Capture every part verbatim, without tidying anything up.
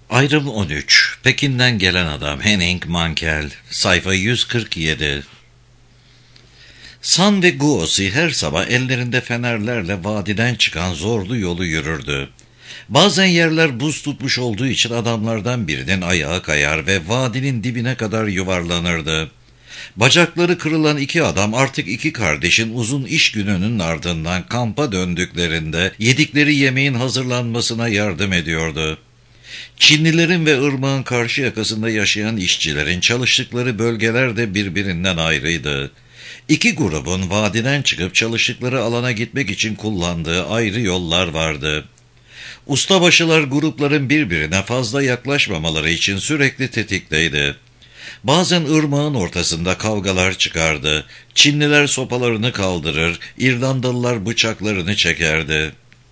Ayrım on üç. Pekin'den gelen adam Henning Mankell. Sayfa yüz kırk yedi. San ve Guosi her sabah ellerinde fenerlerle vadiden çıkan zorlu yolu yürürdü. Bazen yerler buz tutmuş olduğu için adamlardan birinin ayağı kayar ve vadinin dibine kadar yuvarlanırdı. Bacakları kırılan iki adam artık iki kardeşin uzun iş gününün ardından kampa döndüklerinde yedikleri yemeğin hazırlanmasına yardım ediyordu. Çinlilerin ve ırmağın karşı yakasında yaşayan işçilerin çalıştıkları bölgeler de birbirinden ayrıydı. İki grubun vadiden çıkıp çalıştıkları alana gitmek için kullandığı ayrı yollar vardı. Ustabaşılar grupların birbirine fazla yaklaşmamaları için sürekli tetikteydi. Bazen ırmağın ortasında kavgalar çıkardı. Çinliler sopalarını kaldırır, İrlandalılar bıçaklarını çekerdi.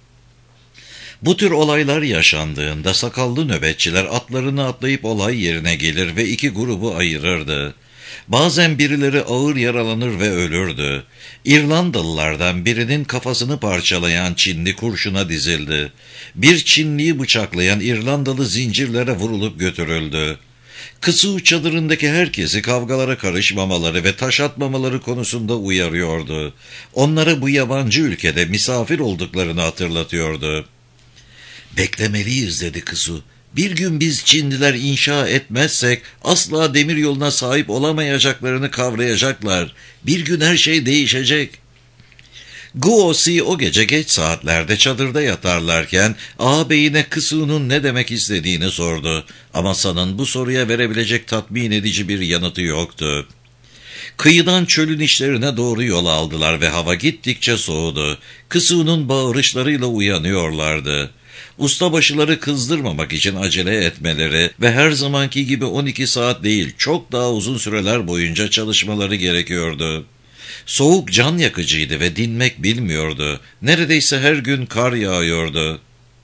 Bu tür olaylar yaşandığında sakallı nöbetçiler atlarını atlayıp olay yerine gelir ve iki grubu ayırırdı. Bazen birileri ağır yaralanır ve ölürdü. İrlandalılardan birinin kafasını parçalayan Çinli kurşuna dizildi. Bir Çinliyi bıçaklayan İrlandalı zincirlere vurulup götürüldü. Kısığı çadırındaki herkesi kavgalara karışmamaları ve taş atmamaları konusunda uyarıyordu. Onlara bu yabancı ülkede misafir olduklarını hatırlatıyordu. "Beklemeliyiz," dedi Kısu. "Bir gün biz Çinliler inşa etmezsek asla demiryoluna sahip olamayacaklarını kavrayacaklar. Bir gün her şey değişecek." Guosi o gece geç saatlerde çadırda yatarlarken ağabeyine Kısu'nun ne demek istediğini sordu. Ama San'ın bu soruya verebilecek tatmin edici bir yanıtı yoktu. Kıyıdan çölün içlerine doğru yol aldılar ve hava gittikçe soğudu. Kısu'nun bağırışlarıyla uyanıyorlardı. Ustabaşıları kızdırmamak için acele etmeleri ve her zamanki gibi on iki saat değil çok daha uzun süreler boyunca çalışmaları gerekiyordu. Soğuk can yakıcıydı ve dinmek bilmiyordu. Neredeyse her gün kar yağıyordu.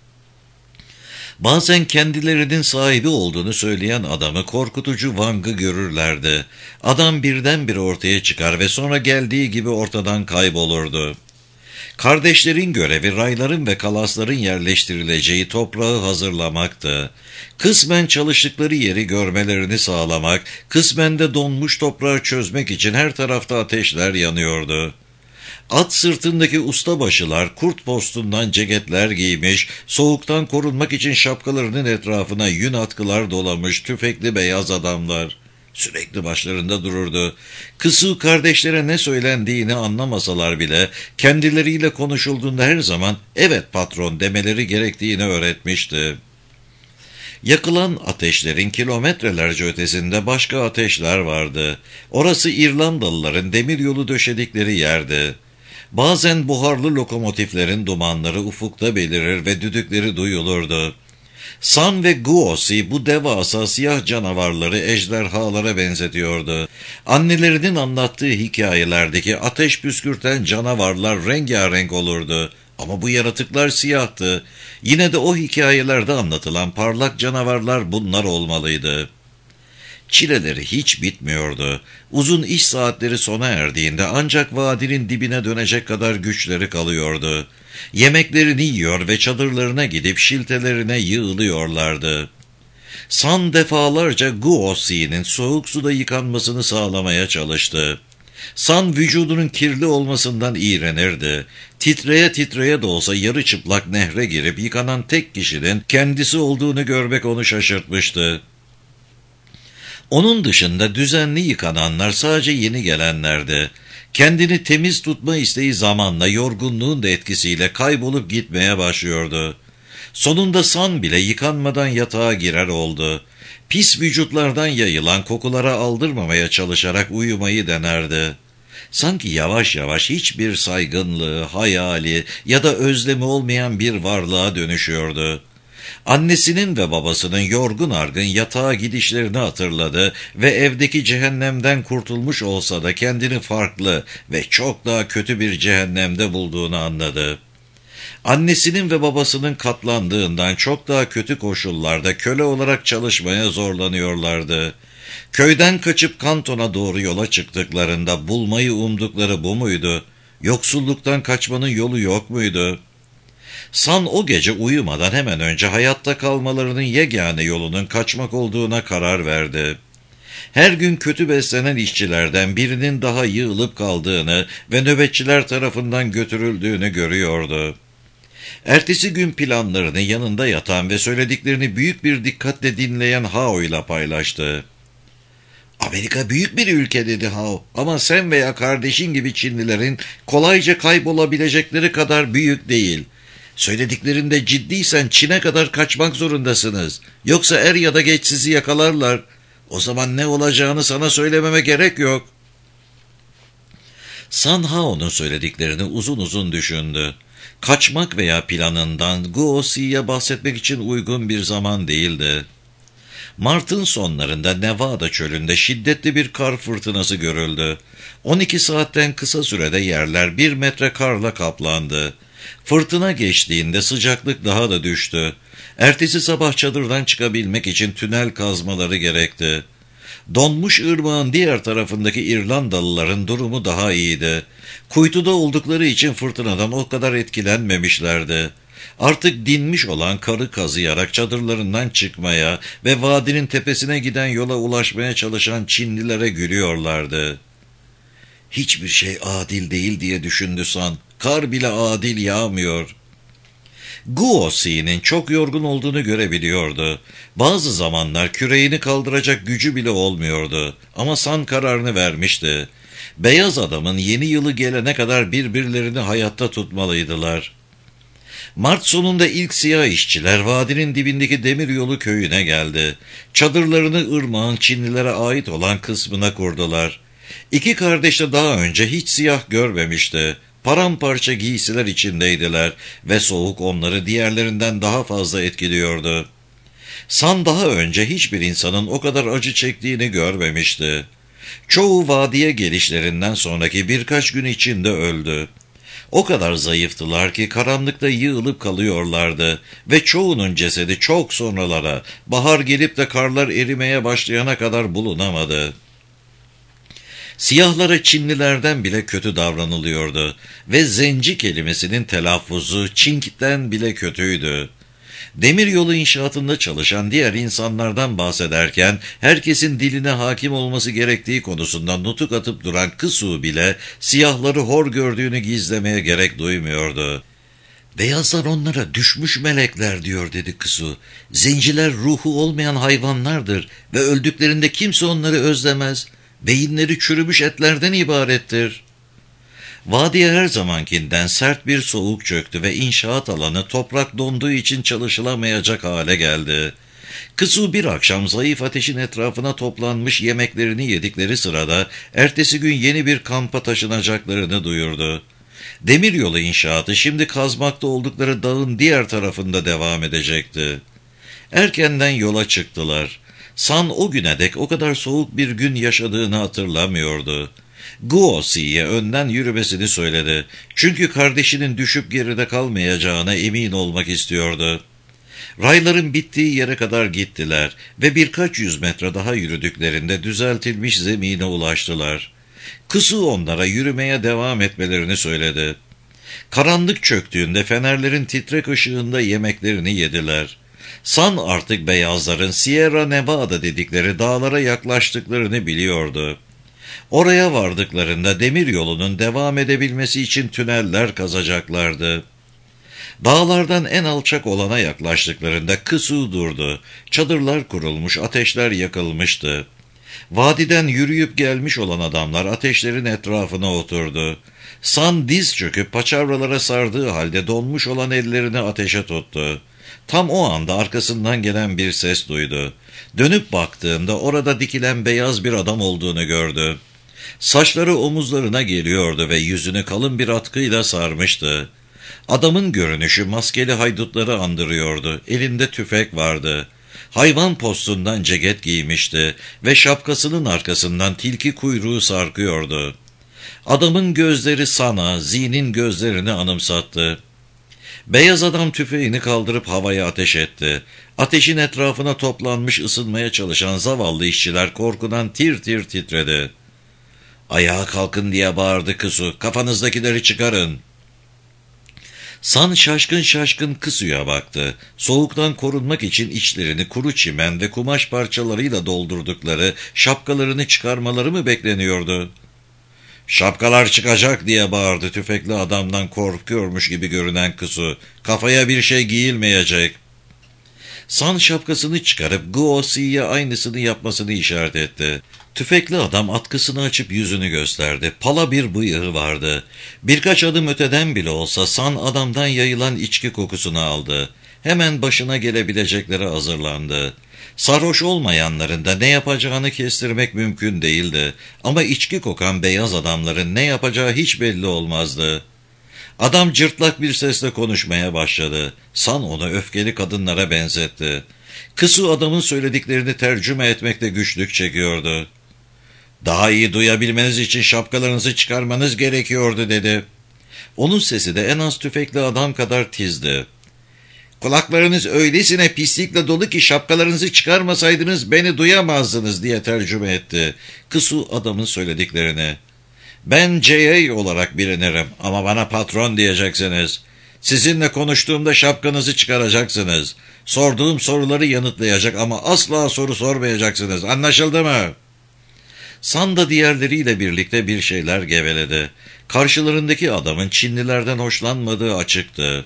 Bazen kendilerinin sahibi olduğunu söyleyen adamı korkutucu Wang'ı görürlerdi. Adam birdenbire ortaya çıkar ve sonra geldiği gibi ortadan kaybolurdu. Kardeşlerin görevi rayların ve kalasların yerleştirileceği toprağı hazırlamaktı. Kısmen çalıştıkları yeri görmelerini sağlamak, kısmen de donmuş toprağı çözmek için her tarafta ateşler yanıyordu. At sırtındaki ustabaşılar kurt postundan ceketler giymiş, soğuktan korunmak için şapkalarının etrafına yün atkılar dolamış tüfekli beyaz adamlar. Sürekli başlarında dururdu. Kısı kardeşlere ne söylendiğini anlamasalar bile kendileriyle konuşulduğunda her zaman "evet patron" demeleri gerektiğini öğretmişti. Yakılan ateşlerin kilometrelerce ötesinde başka ateşler vardı. Orası İrlandalıların demiryolu döşedikleri yerdi. Bazen buharlı lokomotiflerin dumanları ufukta belirir ve düdükleri duyulurdu. San ve Guosi bu devasa siyah canavarları ejderhalara benzetiyordu. Annelerinin anlattığı hikayelerdeki ateş püskürten canavarlar rengarenk olurdu. Ama bu yaratıklar siyahtı. Yine de o hikayelerde anlatılan parlak canavarlar bunlar olmalıydı. Çileleri hiç bitmiyordu. Uzun iş saatleri sona erdiğinde ancak vadinin dibine dönecek kadar güçleri kalıyordu. Yemeklerini yiyor ve çadırlarına gidip şiltelerine yığılıyorlardı. San defalarca Guosi'nin soğuk suda yıkanmasını sağlamaya çalıştı. San vücudunun kirli olmasından iğrenirdi. Titreye titreye de olsa yarı çıplak nehre girip yıkanan tek kişinin kendisi olduğunu görmek onu şaşırtmıştı. Onun dışında düzenli yıkananlar sadece yeni gelenlerdi. Kendini temiz tutma isteği zamanla yorgunluğun da etkisiyle kaybolup gitmeye başlıyordu. Sonunda San bile yıkanmadan yatağa girer oldu. Pis vücutlardan yayılan kokulara aldırmamaya çalışarak uyumayı denerdi. Sanki yavaş yavaş hiçbir saygınlığı, hayali ya da özlemi olmayan bir varlığa dönüşüyordu. Annesinin ve babasının yorgun argın yatağa gidişlerini hatırladı ve evdeki cehennemden kurtulmuş olsa da kendini farklı ve çok daha kötü bir cehennemde bulduğunu anladı. Annesinin ve babasının katlandığından çok daha kötü koşullarda köle olarak çalışmaya zorlanıyorlardı. Köyden kaçıp kantona doğru yola çıktıklarında bulmayı umdukları bu muydu? Yoksulluktan kaçmanın yolu yok muydu? San o gece uyumadan hemen önce hayatta kalmalarının yegane yolunun kaçmak olduğuna karar verdi. Her gün kötü beslenen işçilerden birinin daha yığılıp kaldığını ve nöbetçiler tarafından götürüldüğünü görüyordu. Ertesi gün planlarını yanında yatan ve söylediklerini büyük bir dikkatle dinleyen Hao ile paylaştı. "Amerika büyük bir ülke," dedi Hao, "ama sen veya kardeşin gibi Çinlilerin kolayca kaybolabilecekleri kadar büyük değil. Söylediklerinde ciddiysen Çin'e kadar kaçmak zorundasınız. Yoksa er ya da geç sizi yakalarlar. O zaman ne olacağını sana söylememe gerek yok." San Hao'nun söylediklerini uzun uzun düşündü. Kaçmak veya planından Guo Si'ye bahsetmek için uygun bir zaman değildi. Mart'ın sonlarında Nevada çölünde şiddetli bir kar fırtınası görüldü. on iki saatten kısa sürede yerler bir metre karla kaplandı. Fırtına geçtiğinde sıcaklık daha da düştü. Ertesi sabah çadırdan çıkabilmek için tünel kazmaları gerekti. Donmuş ırmağın diğer tarafındaki İrlandalıların durumu daha iyiydi. Kuytuda oldukları için fırtınadan o kadar etkilenmemişlerdi. Artık dinmiş olan karı kazıyarak çadırlarından çıkmaya ve vadinin tepesine giden yola ulaşmaya çalışan Çinlilere gülüyorlardı. "Hiçbir şey adil değil," diye düşündü San. "Kar bile adil yağmıyor." Guo Si'nin çok yorgun olduğunu görebiliyordu. Bazı zamanlar küreğini kaldıracak gücü bile olmuyordu. Ama San kararını vermişti. Beyaz adamın yeni yılı gelene kadar birbirlerini hayatta tutmalıydılar. Mart sonunda ilk siyah işçiler vadinin dibindeki demiryolu köyüne geldi. Çadırlarını ırmağın Çinlilere ait olan kısmına kurdular. İki kardeş de daha önce hiç siyah görmemişti. Paramparça giysiler içindeydiler ve soğuk onları diğerlerinden daha fazla etkiliyordu. San daha önce hiçbir insanın o kadar acı çektiğini görmemişti. Çoğu vadiye gelişlerinden sonraki birkaç gün içinde öldü. O kadar zayıftılar ki karanlıkta yığılıp kalıyorlardı ve çoğunun cesedi çok sonralara, bahar gelip de karlar erimeye başlayana kadar bulunamadı. Siyahlara Çinlilerden bile kötü davranılıyordu ve zenci kelimesinin telaffuzu Çink'ten bile kötüydü. Demiryolu inşaatında çalışan diğer insanlardan bahsederken herkesin diline hakim olması gerektiği konusunda nutuk atıp duran Kısu bile siyahları hor gördüğünü gizlemeye gerek duymuyordu. "Beyazlar onlara düşmüş melekler," diyor, dedi Kısu. "Zenciler ruhu olmayan hayvanlardır ve öldüklerinde kimse onları özlemez. Beyinleri çürümüş etlerden ibarettir." Vadiye her zamankinden sert bir soğuk çöktü ve inşaat alanı toprak donduğu için çalışılamayacak hale geldi. Kısu bir akşam zayıf ateşin etrafına toplanmış yemeklerini yedikleri sırada ertesi gün yeni bir kampa taşınacaklarını duyurdu. Demiryolu inşaatı şimdi kazmakta oldukları dağın diğer tarafında devam edecekti. Erkenden yola çıktılar. San o güne dek o kadar soğuk bir gün yaşadığını hatırlamıyordu. Guo Si'ye önden yürümesini söyledi. Çünkü kardeşinin düşüp geride kalmayacağına emin olmak istiyordu. Rayların bittiği yere kadar gittiler ve birkaç yüz metre daha yürüdüklerinde düzeltilmiş zemine ulaştılar. Kısu onlara yürümeye devam etmelerini söyledi. Karanlık çöktüğünde fenerlerin titrek ışığında yemeklerini yediler. San artık beyazların Sierra Nevada dedikleri dağlara yaklaştıklarını biliyordu. Oraya vardıklarında demiryolunun devam edebilmesi için tüneller kazacaklardı. Dağlardan en alçak olana yaklaştıklarında Kısu durdu. Çadırlar kurulmuş, ateşler yakılmıştı. Vadiden yürüyüp gelmiş olan adamlar ateşlerin etrafına oturdu. San diz çöküp paçavralara sardığı halde donmuş olan ellerini ateşe tuttu. Tam o anda arkasından gelen bir ses duydu. Dönüp baktığında orada dikilen beyaz bir adam olduğunu gördü. Saçları omuzlarına geliyordu ve yüzünü kalın bir atkıyla sarmıştı. Adamın görünüşü maskeli haydutları andırıyordu. Elinde tüfek vardı. Hayvan postundan ceket giymişti ve şapkasının arkasından tilki kuyruğu sarkıyordu. Adamın gözleri San'a, Zi'nin gözlerini anımsattı. Beyaz adam tüfeğini kaldırıp havaya ateş etti. Ateşin etrafına toplanmış ısınmaya çalışan zavallı işçiler korkudan tir tir titredi. "Ayağa kalkın," diye bağırdı Kısu. "Kafanızdakileri çıkarın." San şaşkın şaşkın Kısu'ya baktı. Soğuktan korunmak için içlerini kuru çimen ve kumaş parçalarıyla doldurdukları şapkalarını çıkarmaları mı bekleniyordu? "Şapkalar çıkacak!" diye bağırdı tüfekli adamdan korkuyormuş gibi görünen Kısu. "Kafaya bir şey giyilmeyecek." San şapkasını çıkarıp Guosi'ye aynısını yapmasını işaret etti. Tüfekli adam atkısını açıp yüzünü gösterdi. Pala bir bıyığı vardı. Birkaç adım öteden bile olsa San adamdan yayılan içki kokusunu aldı. Hemen başına gelebileceklere hazırlandı. Sarhoş olmayanların da ne yapacağını kestirmek mümkün değildi. Ama içki kokan beyaz adamların ne yapacağı hiç belli olmazdı. Adam cırtlak bir sesle konuşmaya başladı. San onu öfkeli kadınlara benzetti. Kısu adamın söylediklerini tercüme etmekte güçlük çekiyordu. "Daha iyi duyabilmeniz için şapkalarınızı çıkarmanız gerekiyordu," dedi. Onun sesi de en az tüfekli adam kadar tizdi. "Kulaklarınız öylesine pislikle dolu ki şapkalarınızı çıkarmasaydınız beni duyamazdınız," diye tercüme etti Kısu adamın söylediklerini. "Ben J A olarak bilinirim ama bana patron diyeceksiniz. Sizinle konuştuğumda şapkanızı çıkaracaksınız. Sorduğum soruları yanıtlayacak ama asla soru sormayacaksınız. Anlaşıldı mı?" San da diğerleriyle birlikte bir şeyler geveledi. Karşılarındaki adamın Çinlilerden hoşlanmadığı açıktı.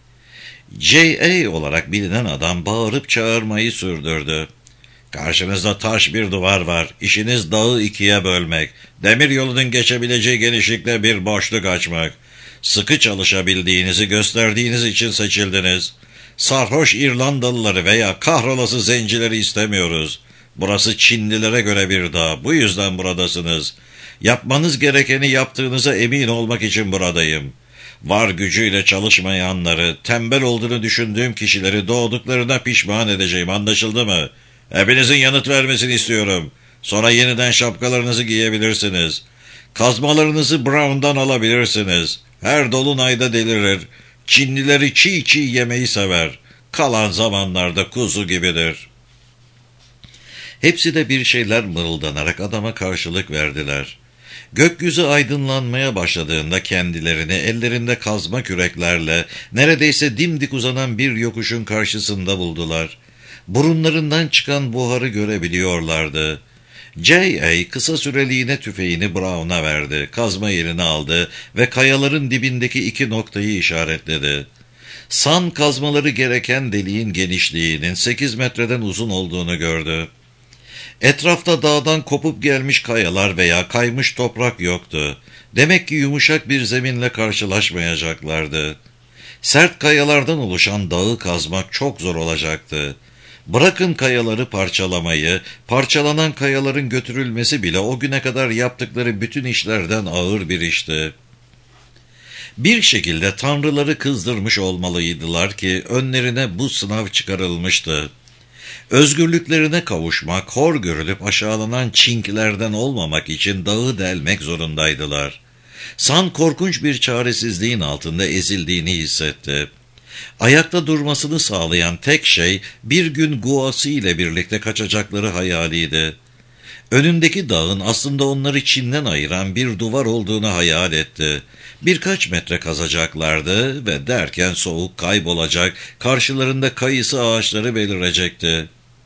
J A olarak bilinen adam bağırıp çağırmayı sürdürdü. "Karşınızda taş bir duvar var. İşiniz dağı ikiye bölmek. Demir yolunun geçebileceği genişlikte bir boşluk açmak. Sıkı çalışabildiğinizi gösterdiğiniz için seçildiniz. Sarhoş İrlandalıları veya kahrolası zencileri istemiyoruz. Burası Çinlilere göre bir dağ. Bu yüzden buradasınız. Yapmanız gerekeni yaptığınıza emin olmak için buradayım. Var gücüyle çalışmayanları, tembel olduğunu düşündüğüm kişileri doğduklarına pişman edeceğim. Anlaşıldı mı? Hepinizin yanıt vermesini istiyorum. Sonra yeniden şapkalarınızı giyebilirsiniz. Kazmalarınızı Brown'dan alabilirsiniz. Her dolunayda delirir. Çinlileri çiğ çiğ yemeyi sever. Kalan zamanlarda kuzu gibidir." Hepsi de bir şeyler mırıldanarak adama karşılık verdiler. Gökyüzü aydınlanmaya başladığında kendilerini ellerinde kazma küreklerle neredeyse dimdik uzanan bir yokuşun karşısında buldular. Burunlarından çıkan buharı görebiliyorlardı. J A kısa süreliğine tüfeğini Brown'a verdi, kazma yerini aldı ve kayaların dibindeki iki noktayı işaretledi. San kazmaları gereken deliğin genişliğinin sekiz metreden uzun olduğunu gördü. Etrafta dağdan kopup gelmiş kayalar veya kaymış toprak yoktu. Demek ki yumuşak bir zeminle karşılaşmayacaklardı. Sert kayalardan oluşan dağı kazmak çok zor olacaktı. Bırakın kayaları parçalamayı, parçalanan kayaların götürülmesi bile o güne kadar yaptıkları bütün işlerden ağır bir işti. Bir şekilde tanrıları kızdırmış olmalıydılar ki önlerine bu sınav çıkarılmıştı. Özgürlüklerine kavuşmak, hor görülüp aşağılanan Çinkilerden olmamak için dağı delmek zorundaydılar. San korkunç bir çaresizliğin altında ezildiğini hissetti. Ayakta durmasını sağlayan tek şey bir gün Guosi ile birlikte kaçacakları hayaliydi. Önündeki dağın aslında onları Çin'den ayıran bir duvar olduğunu hayal etti. Birkaç metre kazacaklardı ve derken soğuk kaybolacak, karşılarında kayısı ağaçları belirecekti.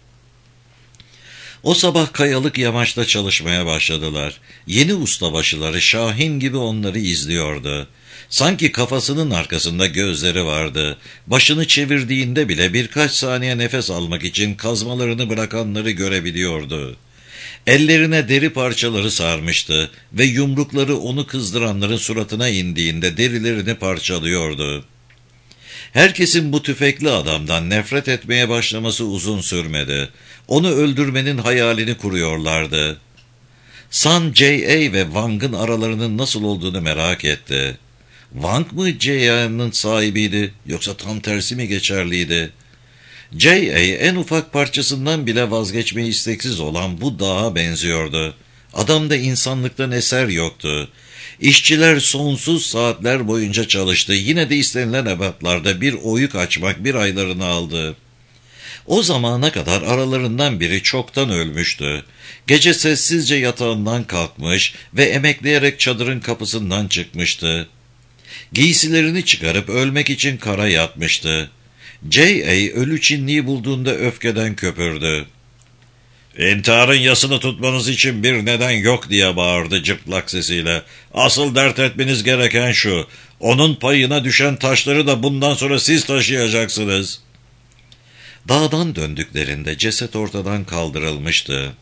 O sabah kayalık yamaçta çalışmaya başladılar. Yeni ustabaşıları Şahin gibi onları izliyordu. Sanki kafasının arkasında gözleri vardı. Başını çevirdiğinde bile birkaç saniye nefes almak için kazmalarını bırakanları görebiliyordu. Ellerine deri parçaları sarmıştı ve yumrukları onu kızdıranların suratına indiğinde derilerini parçalıyordu. Herkesin bu tüfekli adamdan nefret etmeye başlaması uzun sürmedi. Onu öldürmenin hayalini kuruyorlardı. San, J A ve Wang'ın aralarının nasıl olduğunu merak etti. Wang mı J A'nın sahibiydi yoksa tam tersi mi geçerliydi? J A en ufak parçasından bile vazgeçmeyi isteksiz olan bu dağa benziyordu. Adamda insanlıktan eser yoktu. İşçiler sonsuz saatler boyunca çalıştı. Yine de istenilen ebatlarda bir oyuk açmak bir aylarını aldı. O zamana kadar aralarından biri çoktan ölmüştü. Gece sessizce yatağından kalkmış ve emekleyerek çadırın kapısından çıkmıştı. Giysilerini çıkarıp ölmek için kara yatmıştı. J A ölü Çinliyi bulduğunda öfkeden köpürdü. "İntiharın yasını tutmanız için bir neden yok," diye bağırdı cıplak sesiyle. "Asıl dert etmeniz gereken şu, onun payına düşen taşları da bundan sonra siz taşıyacaksınız." Dağdan döndüklerinde ceset ortadan kaldırılmıştı.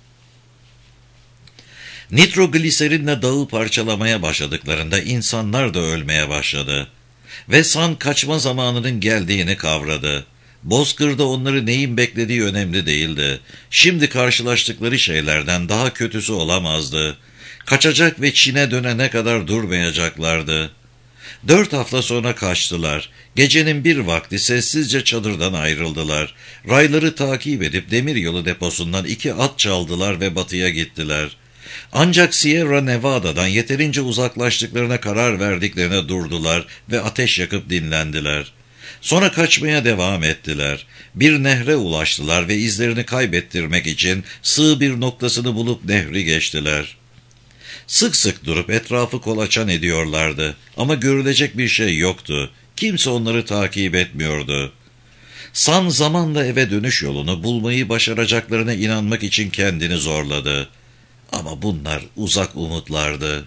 Nitrogliserinle dağı parçalamaya başladıklarında insanlar da ölmeye başladı. Ve San kaçma zamanının geldiğini kavradı. Bozkır'da onları neyin beklediği önemli değildi. Şimdi karşılaştıkları şeylerden daha kötüsü olamazdı. Kaçacak ve Çin'e dönene kadar durmayacaklardı. Dört hafta sonra kaçtılar. Gecenin bir vakti sessizce çadırdan ayrıldılar. Rayları takip edip demiryolu deposundan iki at çaldılar ve batıya gittiler. Ancak Sierra Nevada'dan yeterince uzaklaştıklarına karar verdiklerine durdular ve ateş yakıp dinlendiler. Sonra kaçmaya devam ettiler. Bir nehre ulaştılar ve izlerini kaybettirmek için sığ bir noktasını bulup nehri geçtiler. Sık sık durup etrafı kolaçan ediyorlardı ama görülecek bir şey yoktu. Kimse onları takip etmiyordu. San zamanla eve dönüş yolunu bulmayı başaracaklarına inanmak için kendini zorladı. Ama bunlar uzak umutlardı.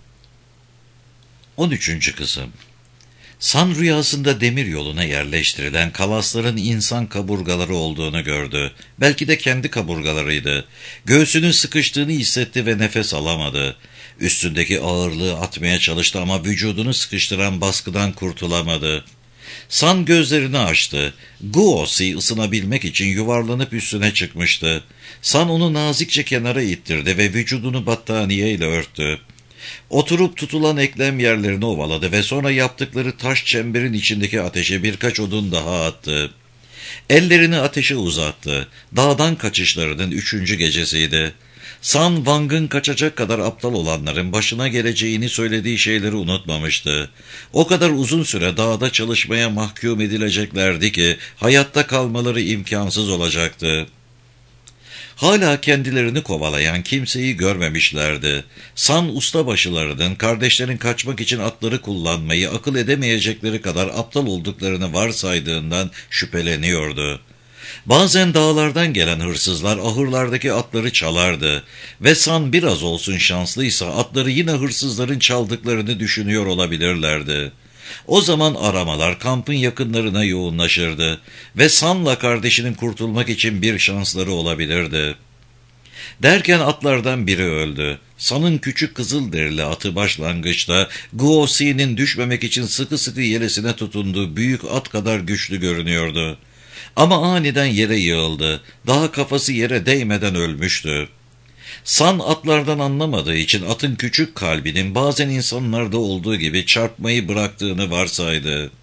on üçüncü kısım. San rüyasında demir yoluna yerleştirilen kalasların insan kaburgaları olduğunu gördü. Belki de kendi kaburgalarıydı. Göğsünün sıkıştığını hissetti ve nefes alamadı. Üstündeki ağırlığı atmaya çalıştı ama vücudunu sıkıştıran baskıdan kurtulamadı. San gözlerini açtı. Guosi ısınabilmek için yuvarlanıp üstüne çıkmıştı. San onu nazikçe kenara ittirdi ve vücudunu battaniyeyle örttü. Oturup tutulan eklem yerlerini ovaladı ve sonra yaptıkları taş çemberin içindeki ateşe birkaç odun daha attı. Ellerini ateşe uzattı. Dağdan kaçışlarının üçüncü gecesiydi. San Wang'ın kaçacak kadar aptal olanların başına geleceğini söylediği şeyleri unutmamıştı. O kadar uzun süre dağda çalışmaya mahkum edileceklerdi ki hayatta kalmaları imkansız olacaktı. Hala kendilerini kovalayan kimseyi görmemişlerdi. San ustabaşılarının kardeşlerin kaçmak için atları kullanmayı akıl edemeyecekleri kadar aptal olduklarını varsaydığından şüpheleniyordu. Bazen dağlardan gelen hırsızlar ahırlardaki atları çalardı ve San biraz olsun şanslıysa atları yine hırsızların çaldıklarını düşünüyor olabilirlerdi. O zaman aramalar kampın yakınlarına yoğunlaşırdı ve San'la kardeşinin kurtulmak için bir şansları olabilirdi. Derken atlardan biri öldü. San'ın küçük kızılderili atı başlangıçta Guosi'nin düşmemek için sıkı sıkı yelesine tutunduğu büyük at kadar güçlü görünüyordu. Ama aniden yere yığıldı. Daha kafası yere değmeden ölmüştü. San atlardan anlamadığı için atın küçük kalbinin bazen insanlarda olduğu gibi çarpmayı bıraktığını varsaydı.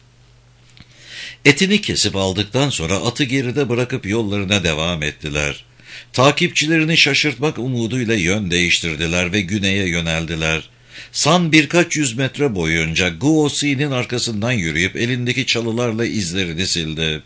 Etini kesip aldıktan sonra atı geride bırakıp yollarına devam ettiler. Takipçilerini şaşırtmak umuduyla yön değiştirdiler ve güneye yöneldiler. San birkaç yüz metre boyunca Guosi'nin arkasından yürüyüp elindeki çalılarla izlerini sildi.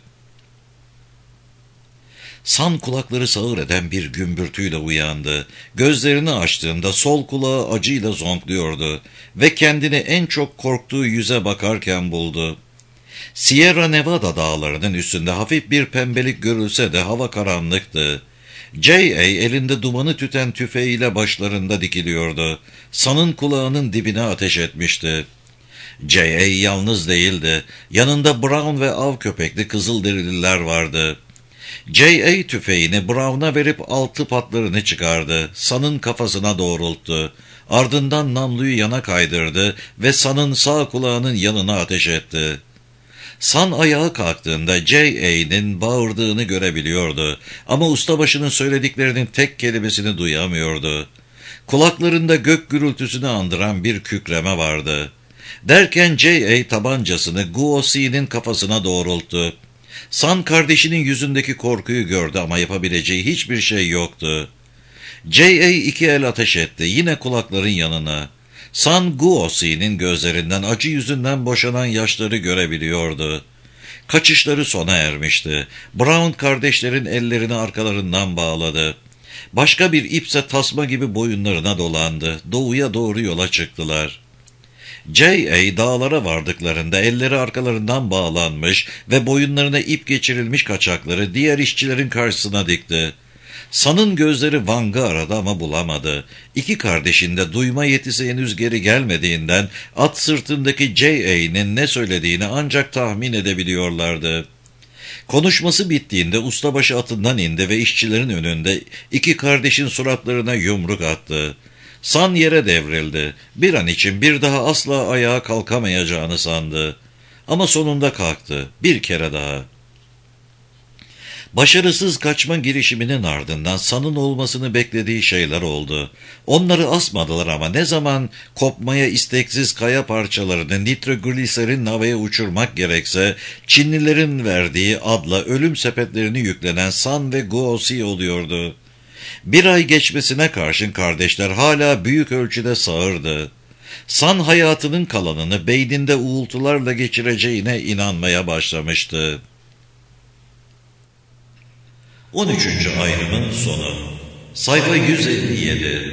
San kulakları sağır eden bir gümbürtüyle uyandı. Gözlerini açtığında sol kulağı acıyla zonkluyordu ve kendini en çok korktuğu yüze bakarken buldu. Sierra Nevada dağlarının üstünde hafif bir pembelik görülse de hava karanlıktı. J A elinde dumanı tüten tüfeğiyle başlarında dikiliyordu. San'ın kulağının dibine ateş etmişti. J A yalnız değildi. Yanında Brown ve av köpekli kızılderililer vardı. J A tüfeğini Brown'a verip altı patlarını çıkardı. San'ın kafasına doğrulttu. Ardından namluyu yana kaydırdı ve San'ın sağ kulağının yanına ateş etti. San ayağa kalktığında J A'nin bağırdığını görebiliyordu ama ustabaşının söylediklerinin tek kelimesini duyamıyordu. Kulaklarında gök gürültüsünü andıran bir kükreme vardı. Derken J A tabancasını Guosi'nin kafasına doğrulttu. San kardeşinin yüzündeki korkuyu gördü ama yapabileceği hiçbir şey yoktu. J A iki el ateş etti, yine kulakların yanına. San Guosi'nin gözlerinden acı yüzünden boşanan yaşları görebiliyordu. Kaçışları sona ermişti. Brown kardeşlerin ellerini arkalarından bağladı. Başka bir ipse tasma gibi boyunlarına dolandı. Doğuya doğru yola çıktılar. J A dağlara vardıklarında elleri arkalarından bağlanmış ve boyunlarına ip geçirilmiş kaçakları diğer işçilerin karşısına dikti. Sun'ın gözleri Wang'ı aradı ama bulamadı. İki kardeşin de duyma yetisi henüz geri gelmediğinden at sırtındaki J A'nin ne söylediğini ancak tahmin edebiliyorlardı. Konuşması bittiğinde ustabaşı atından indi ve işçilerin önünde iki kardeşin suratlarına yumruk attı. Sun yere devrildi. Bir an için bir daha asla ayağa kalkamayacağını sandı. Ama sonunda kalktı. Bir kere daha. Başarısız kaçma girişiminin ardından Sun'ın olmasını beklediği şeyler oldu. Onları asmadılar ama ne zaman kopmaya isteksiz kaya parçalarını nitrogliserin havaya uçurmak gerekse Çinlilerin verdiği adla ölüm sepetlerini yüklenen Sun ve Guosi oluyordu. Bir ay geçmesine karşın kardeşler hala büyük ölçüde sağırdı. Sun hayatının kalanını beyninde uğultularla geçireceğine inanmaya başlamıştı. on üçüncü ayrımın sonu. Sayfa yüz elli yedi.